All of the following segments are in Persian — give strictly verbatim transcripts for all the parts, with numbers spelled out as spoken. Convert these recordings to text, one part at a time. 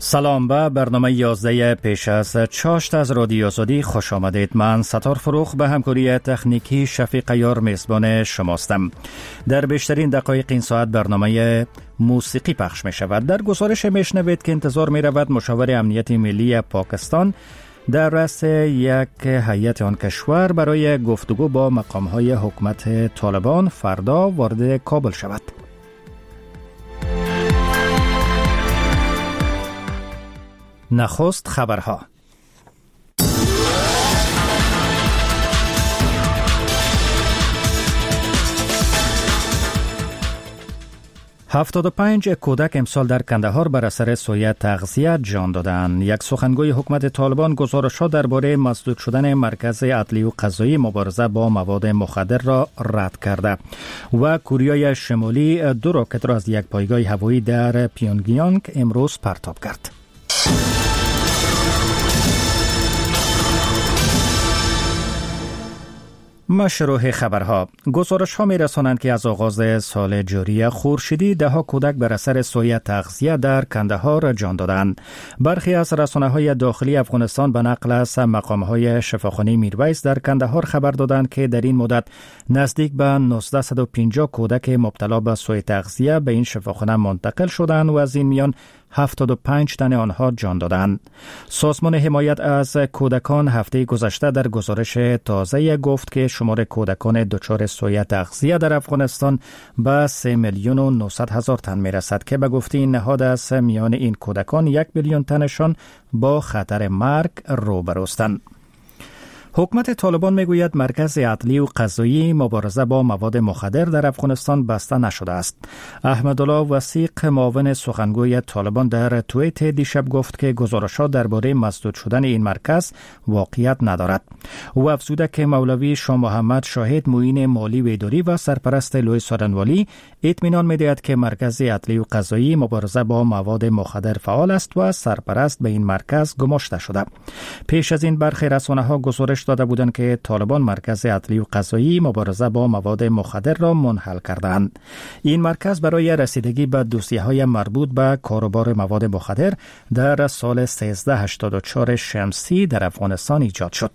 سلام به برنامه یازده پیش از چاشت از رادیو آزادی خوش آمدید. من ستار فروخ به همکاری تکنیکی شفیق یار میزبان شماستم. در بیشترین دقایق این ساعت برنامه موسیقی پخش می شود. در گزارش میشنوید که انتظار می رود مشاور امنیت ملی پاکستان در رأس یک هیئت آن کشور برای گفتگو با مقام‌های حکومت طالبان فردا وارد کابل شود. نخست خبرها. هفتاد و پنج کودک امسال در کندهار بر اثر سوء تغذیه جان دادند. یک سخنگوی حکومت طالبان گزارش‌ها درباره مسدود شدن مرکز عدلی و قضایی مبارزه با مواد مخدر را رد کرده و کره شمالی دو راکت را از یک پایگاه هوایی در پیونگیانگ امروز پرتاب کرد. مشروع خبرها. گزارش ها می رسانند که از آغاز سال جاری خورشیدی ده ها کودک بر اثر سوء تغذیه در کندهار جان دادند. برخی از رسانه های داخلی افغانستان به نقل از مقام های شفاخانه میرویس در کندهار خبر دادند که در این مدت نزدیک به نوزده و پنجاه کودک مبتلا به سوء تغذیه به این شفاخانه منتقل شدند و از این میان هفتاد و پنج تن آنها جان دادند. سازمان حمایت از کودکان هفته گذشته در گزارش تازه گفت که شمار کودکان دچار سوء تغذیه در افغانستان به سه میلیون و نهصد هزار تن می رسد که به گفته این نهاد از میان این کودکان یک میلیون تنشان با خطر مرگ روبروستند. حکومت طالبان میگوید مرکز عدلی و قضایی مبارزه با مواد مخدر در افغانستان بسته نشده است. احمدالله وثیق معاون سخنگوی طالبان در توییت دیشب گفت که گزارشات درباره مسدود شدن این مرکز واقعیت ندارد. او افزود که مولوی شاه محمد شاهد معین مالی و اداری و سرپرست لوی سارنوالی اطمینان میدهد که مرکز عدلی و قضایی مبارزه با مواد مخدر فعال است و سرپرست به این مرکز گماشته شده. پیش از این برخی رسانه‌ها گزارش داده بودند که طالبان مرکز عدلی و قضایی مبارزه با مواد مخدر را منحل کردند. این مرکز برای رسیدگی به دوسیه‌های مربوط به کاروبار مواد مخدر در سال سیزده هشتاد و چهار شمسی در افغانستان ایجاد شد.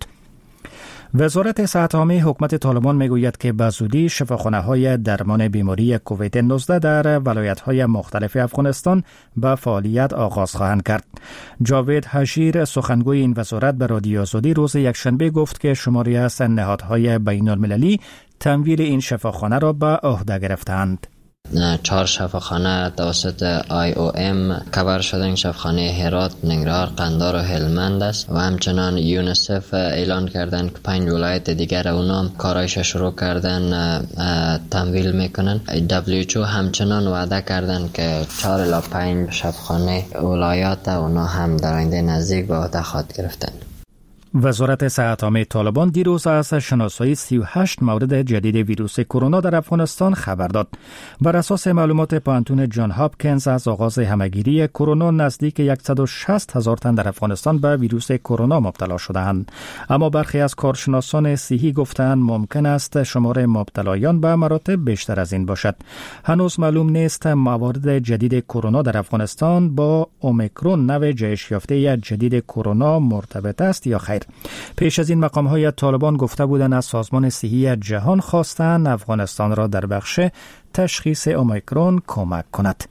وزارت صحت عامه حکومت طالبان میگوید که به زودی شفاخانه‌های درمان بیماری کووید نوزده در ولایت‌های مختلف افغانستان به فعالیت آغاز خواهند کرد. جاوید حشیر سخنگوی این وزارت به رادیو آزادی روز یکشنبه گفت که شماری از نهادهای بین‌المللی تمویل این شفاخانه را به عهده گرفتند. چهار شفاخانه توسط آی او ام کاور شدن. شفاخانه هرات، ننگرهار، قندهار و هلمند است و همچنان یونیسف اعلان کردن که پنج ولایت دیگر اونام کارایش شروع کردن تمویل میکنن. دبلیو اچ او همچنان وعده کردن که چهار الی پنج شفاخانه ولایات اونا هم در آینده نزدیک به عهده خواهد گرفتن. وزارت صحت عامه طالبان دیروز از شناسایی سی و هشت مورد جدید ویروس کرونا در افغانستان خبر داد. بر اساس معلومات پانتون جان هاپکینز از آغاز همهگیری کرونا نزدیک صد و شصت هزار تن در افغانستان به ویروس کرونا مبتلا شدند. اما برخی از کارشناسان صحی گفتند ممکن است شمار مبتلایان به مراتب بیشتر از این باشد. هنوز معلوم نیست موارد جدید کرونا در افغانستان با اومیکرون نوع جهش یافته جدید کرونا مرتبط است یا خیر. پیش از این مقام‌های طالبان گفته بودند از سازمان صحی جهان خواستند افغانستان را در بخش تشخیص اومیکرون کمک کند.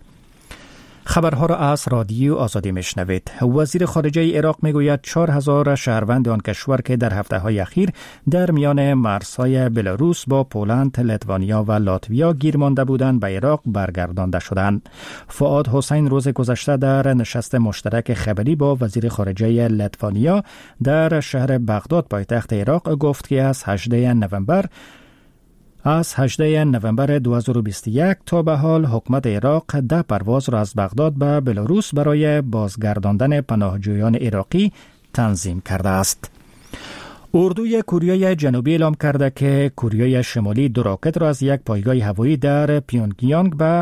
خبرها را از رادیو آزادی میشنوید. وزیر خارجه عراق میگوید چهار هزار شهروند آن کشور که در هفته‌های اخیر در میان مرزهای بلاروس با پولند، لیتوانیا و لاتویا گیر مانده بودند به عراق برگردانده شدند. فؤاد حسین روز گذشته در نشست مشترک خبری با وزیر خارجه لیتوانیا در شهر بغداد پایتخت عراق گفت که از هجدهم نوامبر از هجدهم نوامبر دو هزار و بیست و یک تا به حال حکومت عراق ده پرواز را از بغداد به بلاروس برای بازگرداندن پناهجویان عراقی تنظیم کرده است. اردوی کره جنوبی اعلام کرده که کره شمالی دو راکت را از یک پایگاه هوایی در پیونگیانگ به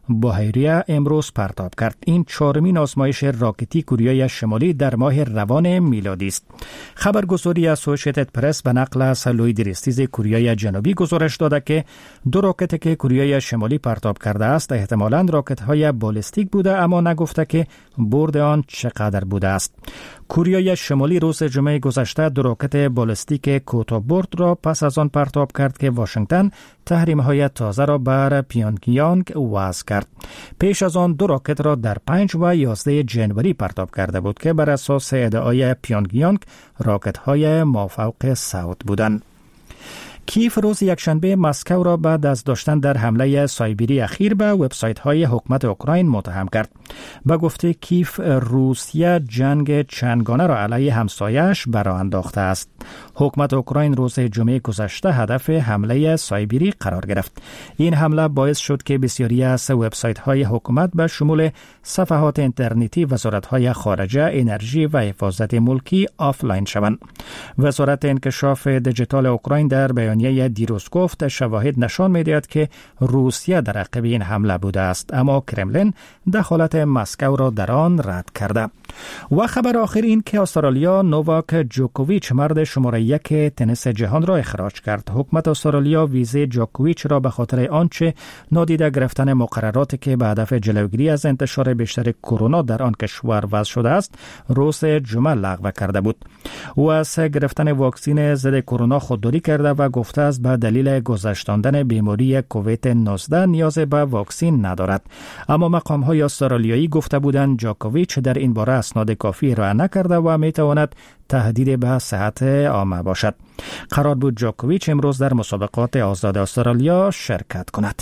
بحیره امروز پرتاب کرد. این چهارمین آزمایش راکتی کوریای شمالی در ماه روان میلادی است. خبرگزاری اسوسییتد پرس به نقل از لوید ریستیز کوریای جنوبی گزارش داده که دو راکت که کوریای شمالی پرتاب کرده است احتمالاً راکت‌های بالستیک بوده، اما نگفته که برد آن چقدر بوده است. کوریای شمالی روز جمعه گذشته دو راکت بالستیک کوتاه‌برد را پس از آن پرتاب کرد که واشنگتن تحریم‌های تازه را بر پیونگیانگ وضع کرد. پیش از آن دو راکت را در پنج و یازده جنوری پرتاب کرده بود که بر اساس ادعای پیونگیانگ راکت‌های مافوق صوت بودند. کیف روز یکشنبه مسکو را بعد از داشتن در حمله سایبری اخیر به وبسایت‌های حکومت اوکراین متهم کرد. به گفته کیف، روسیه جنگ چندگانه را علیه همسایه‌اش برآ انداخته است. حکومت اوکراین روز جمعه گذشته هدف حمله سایبری قرار گرفت. این حمله باعث شد که بسیاری از وبسایت‌های حکومت به شمول صفحات اینترنتی وزارت‌های خارجه، انرژی و حفاظت ملکی آفلاین شوند. وزارت انکشاف دیجیتال اوکراین در بیانیه دیروز گفت شواهد نشان می‌دهد که روسیه در عقب این حمله بوده است، اما کرملین دخالت مسکو را در آن رد کرده. و خبر آخر این که استرالیا نوواک جوکوویچ مرد شماره یک تنیس جهان را اخراج کرد. حکومت استرالیا ویزه جوکوویچ را به خاطر آنچه نادیده گرفتن مقرراتی که به هدف جلوگیری از انتشار بیشتر کرونا در آن کشور وضع شده است روز جمعه لغو کرده بود. او از گرفتن واکسن ضد کرونا خودداری کرده و گفته است به دلیل گذشتاندن بیماری کووید نوزده نیاز به واکسن ندارد. اما مقام‌های استرالیایی گفته بودند جوکوویچ در این باره اسناد کافی ارائه نکرده و میتواند تهدید به صحت عامه باشد. قرار بود جوکوویچ امروز در مسابقات آزاد استرالیا شرکت کند.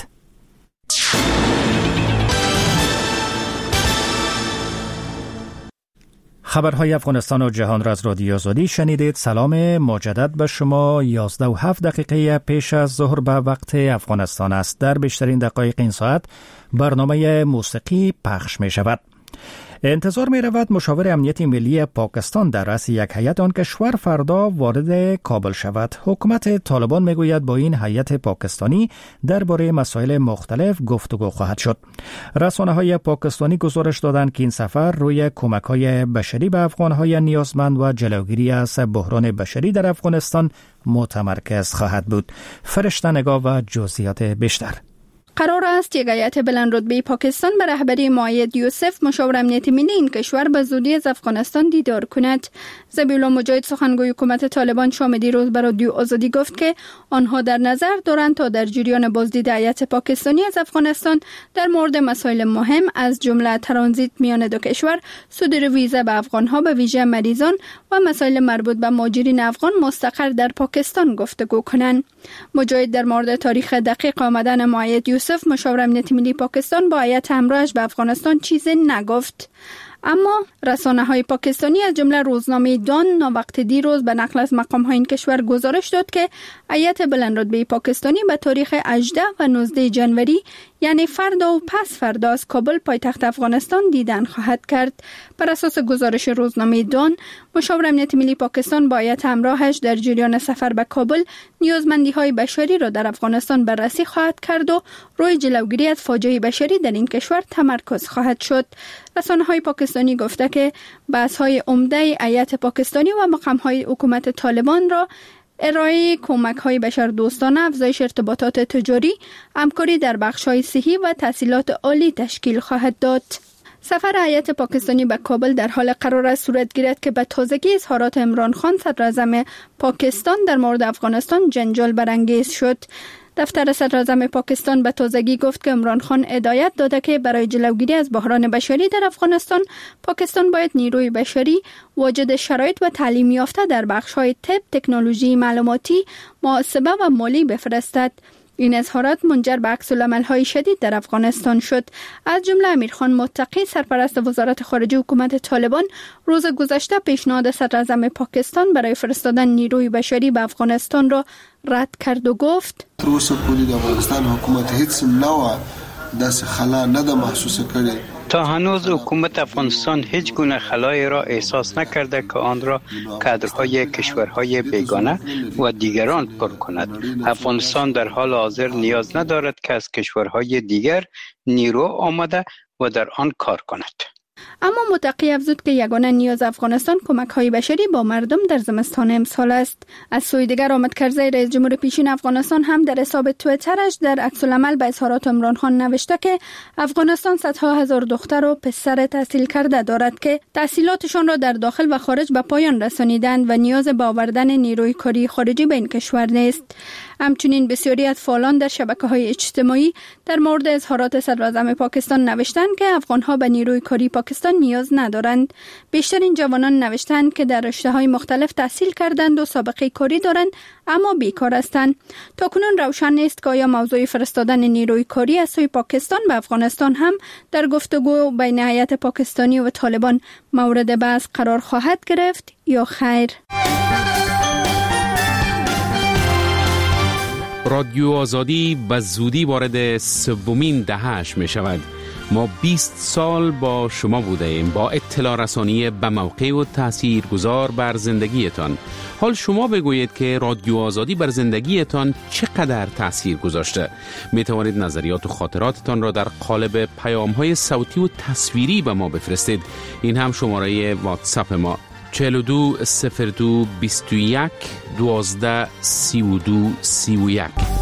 خبرهای افغانستان و جهان را از رادیو آزادی شنیدید. سلام مجدد به شما. یازده و هفت دقیقه پیش از ظهر به وقت افغانستان است. در بیشترین دقایق این ساعت برنامه موسیقی پخش می شود. انتظار می رود مشاور امنیت ملی پاکستان در رأس یک هیئت آن کشور فردا وارد کابل شود. حکومت طالبان می گوید با این هیئت پاکستانی درباره مسائل مختلف گفتگو خواهد شد. رسانه های پاکستانی گزارش دادند که این سفر روی کمک های بشری به افغان های نیازمند و جلوگیری از بحران بشری در افغانستان متمرکز خواهد بود. فرشته نگاه و جزئیات بیشتر. قرار است یک هیئت بلند رتبه پاکستان به رهبری مایید یوسف مشاور امنیت ملی این کشور به زودی از افغانستان دیدار کند. ذبیحالله مجاهد سخنگوی حکومت طالبان شام دیروز به رادیو آزادی گفت که آنها در نظر دارند تا در جریان بازدید هیئت پاکستانی از افغانستان در مورد مسائل مهم از جمله ترانزیت میان دو کشور، صدور ویزا به افغانها به ویژه مریضان و مسائل مربوط به مهاجرین افغان مستقر در پاکستان گفتگو کنند. مجاهد در مورد تاریخ دقیق آمدن مایید یوسف مشاور امنیت ملی پاکستان با هیئت همراهش به افغانستان چیزی نگفت. اما رسانه‌های پاکستانی از جمله روزنامه دان وقت دیروز به نقل از مقام‌های این کشور گزارش داد که هیئت بلند رتبه پاکستانی به تاریخ هجده و نوزده جنوری یعنی فردا و پس فردا از کابل پایتخت افغانستان دیدن خواهد کرد. بر اساس گزارش روزنامه دان، مشاور امنیت ملی پاکستان با هیئت همراهش در جریان سفر به کابل نیازمندی‌های بشری را در افغانستان بررسی خواهد کرد و روی جلوگیری از فاجعه بشری در این کشور تمرکز خواهد شد. رسانه‌های پاکستانی گفته که بحث‌های عمده هیئت پاکستانی و مقام‌های حکومت طالبان را ارائه کمک‌های بشردوستانه، افزایش ارتباطات تجاری، همکاری در بخش‌های صحی و تحصیلات عالی تشکیل خواهد داد. سفر هیئت پاکستانی به کابل در حال قرار است صورت گیرد که به تازگی اظهارات عمران خان صدراعظم پاکستان در مورد افغانستان جنجال برانگیز شد. دفتر صدراعظم پاکستان به تازگی گفت که عمران خان هدایت داده که برای جلوگیری از بحران بشری در افغانستان، پاکستان باید نیروی بشری واجد شرایط و تعلیم یافته در بخش‌های طب، تکنولوژی معلوماتی، محاسبه و مالی بفرستد. این اظهارات منجر به عکس‌العمل‌های شدید در افغانستان شد. از جمله امیرخان متقی سرپرست وزارت خارجه حکومت طالبان روز گذشته پیشنهاد صدراعظم پاکستان برای فرستادن نیروی بشری به افغانستان را رد کرد و گفت تر اوسه پورې د افغانستان حکومت هیڅ نوع داسې خلا نه ده محسوسه کړې تا هنوز حکومت افغانستان هیچ گونه خلایی را احساس نکرده که آن را کادرهای کشورهای بیگانه و دیگران پر کند. افغانستان در حال حاضر نیاز ندارد که از کشورهای دیگر نیرو آمده و در آن کار کند. اما متقی افزود که یگانه نیاز افغانستان کمک های بشری با مردم در زمستان امسال است. از سوی دیگر آمد کرزی رئیس جمهور پیشین افغانستان هم در حساب توییترش در عکس العمل به اظهارات عمران خان نوشته که افغانستان صدها هزار دختر و پسر تحصیل کرده دارد که تحصیلاتشان را در داخل و خارج به پایان رسانیدند و نیاز به آوردن نیروی کاری خارجی به این کشور نیست. همچنین بسیاری از فعالان در شبکه‌های اجتماعی در مورد اظهارات صدراعظم پاکستان نوشتند که افغان‌ها به نیروی کاری پاکستان نیاز ندارند. بیشتر این جوانان نوشتند که در رشته‌های مختلف تحصیل کردند و سابقه کاری دارند اما بیکار هستند. تاکنون روشن نیست که آیا موضوع فرستادن نیروی کاری از سوی پاکستان به افغانستان هم در گفتگو بین هیئت پاکستانی و طالبان مورد بحث قرار خواهد گرفت یا خیر. رادیو آزادی به زودی وارد سومین دهه‌اش می شود. ما بیست سال با شما بوده ایم، با اطلاع رسانی به موقع و تاثیرگذار بر زندگیتان. حال شما بگویید که رادیو آزادی بر زندگیتان چقدر تاثیر گذاشته. می توانید نظریات و خاطراتتان را در قالب پیام‌های صوتی و تصویری به ما بفرستید. این هم شماره واتساپ ما چهل و دو صفر دو بیست و یک دوازده سی و دو سی و یک.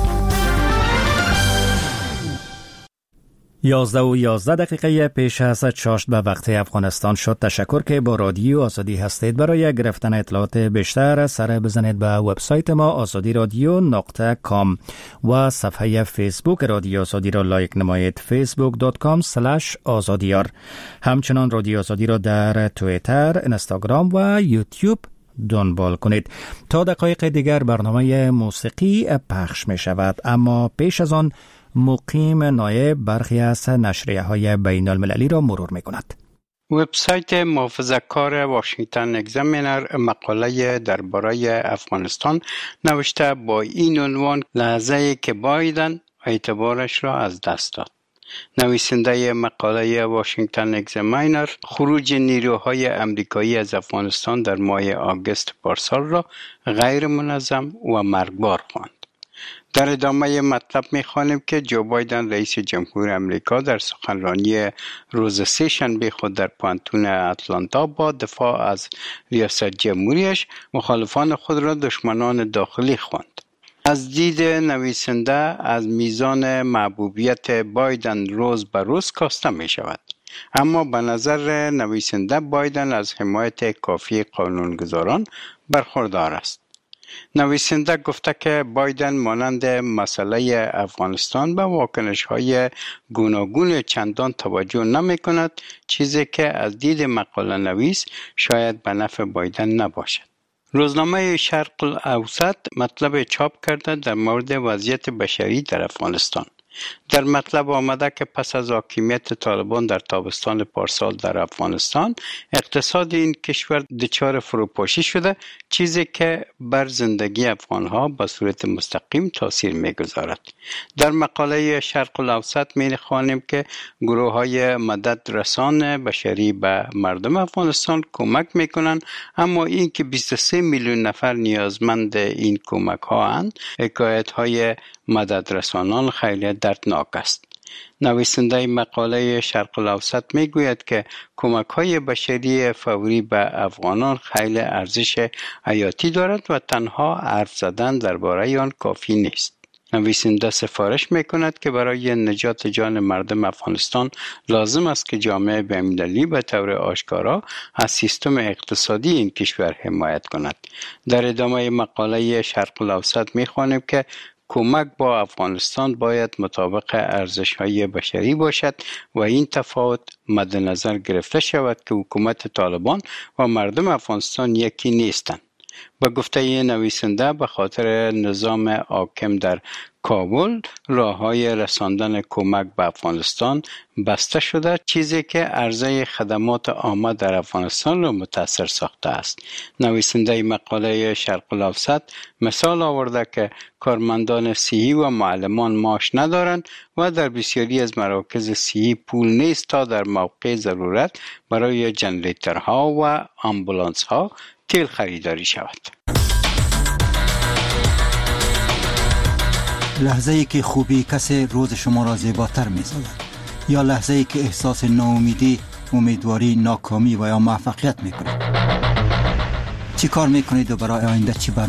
یازده و یازده دقیقه پیش از چاشت به وقت افغانستان شد. تشکر که با رادیو آزادی هستید. برای گرفتن اطلاعات بیشتر سر بزنید به وبسایت ما آزادی رادیو نقطه کام و صفحه فیسبوک رادیو آزادی را لایک نمایید، فیسبوک دات کام اسلش آزادیار. همچنان رادیو آزادی را در توییتر، اینستاگرام و یوتیوب دنبال کنید. تا دقایق دیگر برنامه موسیقی پخش می شود، اما پیش از آن مقیم نایب برخی از نشریه های بین المللی را مرور می کند. وبسایت محافظه‌کار واشنگتن اگزامینر مقاله درباره افغانستان نوشته با این عنوان: لحظه‌ای که بایدن اعتبارش را از دست داد. نویسنده مقاله واشنگتن اگزامینر خروج نیروهای امریکایی از افغانستان در ماه آگوست پارسال را غیر منظم و مرگبار خواند. در ادامه مطلب می‌خوانیم که جو بایدن رئیس جمهور امریکا در سخنرانی روز سه شنبه خود در پانتون اتلانتا با دفاع از ریاست جمهوریش مخالفان خود را دشمنان داخلی خواند. از دید نویسنده از میزان محبوبیت بایدن روز به روز کاسته می شود. اما به نظر نویسنده بایدن از حمایت کافی قانونگذاران برخوردار است. نویسنده گفته که بایدن مانند مسئله افغانستان به واکنش‌های گوناگون چندان توجه نمی کند، چیزی که از دید مقاله نویس شاید به نفع بایدن نباشد. روزنامه شرق الاوسط مطلب چاپ کرده در مورد وضعیت بشری در افغانستان. در مطلب آمده که پس از حاکمیت طالبان در تابستان پارسال در افغانستان اقتصاد این کشور دچار فروپاشی شده، چیزی که بر زندگی افغانها به صورت مستقیم تاثیر می‌گذارد. در مقاله شرق الاوسط می‌خوانیم که گروه‌های مدد رسان بشری به مردم افغانستان کمک می‌کنند، اما این که بیست و سه میلیون نفر نیازمند این کمک‌ها اند، حکایت‌های مدد رسانان خیلی دردناک است. نویسنده مقاله شرق الاوسط می گوید که کمک های بشری فوری به افغانان خیلی ارزش حیاتی دارد و تنها حرف زدن درباره آن کافی نیست. نویسنده سفارش می کند که برای نجات جان مردم افغانستان لازم است که جامعه بین‌المللی به طور آشکارا از سیستم اقتصادی این کشور حمایت کند. در ادامه مقاله شرق الاوسط می خوانیم که کمک با افغانستان باید مطابق ارزش‌های بشری باشد و این تفاوت مد نظر گرفته شود که حکومت طالبان و مردم افغانستان یکی نیستند. به گفته نویسنده به خاطر نظام حاکم در کابل راههای رساندن کمک به افغانستان بسته شده، چیزی که عرضه خدمات عامه در افغانستان را متاثر ساخته است. نویسنده مقاله شرق الاوسط مثال آورده که کارمندان صحی و معلمان معاش ندارند و در بسیاری از مراکز صحی پول نیست تا در موقع ضرورت برای جنریترها و آمبولانس‌ها تیل خریداری شود. لحظه ای که خوبی کسی روز شما را زیباتر می سازد، یا لحظه ای که احساس ناامیدی، امیدواری، ناکامی و یا موفقیت می کنید. چی کار می کنید و برای آینده چی